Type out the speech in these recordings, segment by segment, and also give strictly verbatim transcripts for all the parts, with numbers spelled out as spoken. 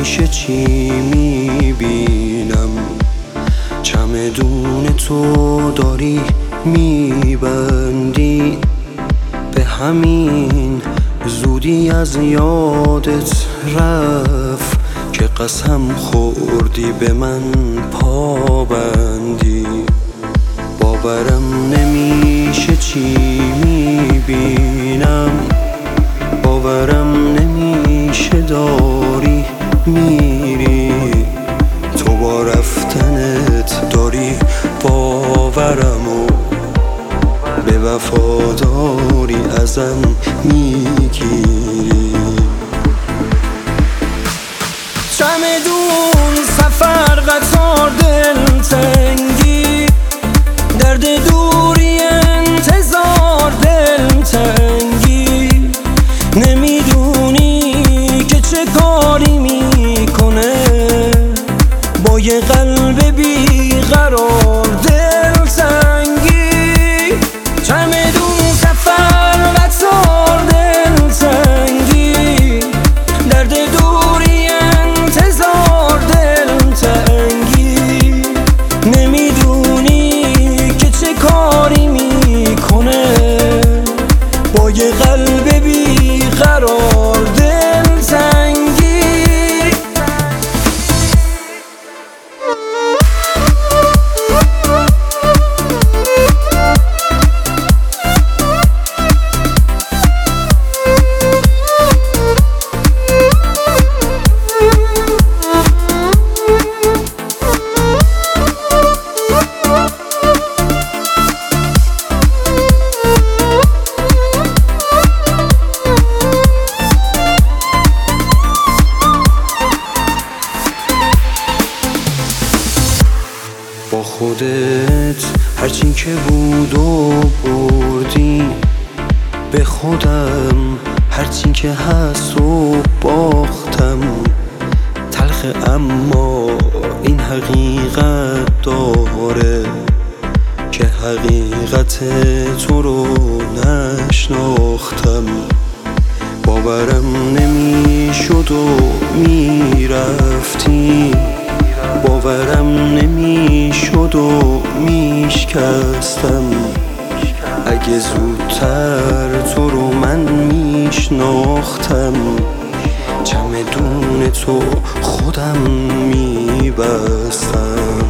همیشه چی میبینم؟ چمدون تو داری میبندی، به همین زودی از یادت رفت که قسم خوردی به من پابندی. باورم نمیشه چی میبینم، باورم نمیشه داری میری، تو با رفتنت داری باورمو به وفاداری ازم میگیری. چمدون، سفر، قطار، دلتنگی، درد دوری، انتظار، دلتنگی، نمیدونی که چه کاری میکنه با یه قلب بیقرار، دلتنگی. چمدون، سفر، قطار، دلتنگی، درد دوری، انتظار، دلتنگی، نمیدونی که چه کاری میکنه با یه قلب بیقرار، دلتنگی. با خودت هرچی که بود و بردی، به خودم هرچی که هست و باختم. تلخ اما این حقیقت داره که حقیقت تو رو نشناختم. باورم نمیشد و میرفتی، باورم نمیشد و میشکستم. اگه زودتر تو رو من میشناختم، چمدون تو خودم میبستم.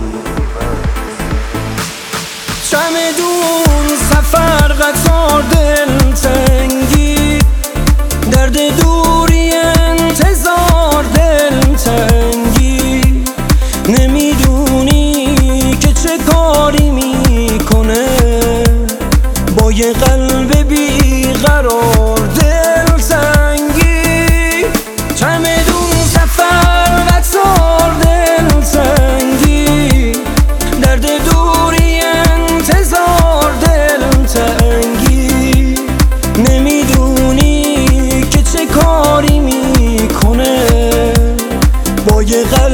چمدون، سفر، قطار، دلتنگی، درد دوری، انتظار، دلتنگی، نمیدونی که چه کاری میکنه با یه قلب بیقرار، دلتنگی. چمدون، سفر، قطار، دلتنگی، درد دوری، انتظار، دلتنگی، نمیدونی که چه کاری میکنه با یه قلب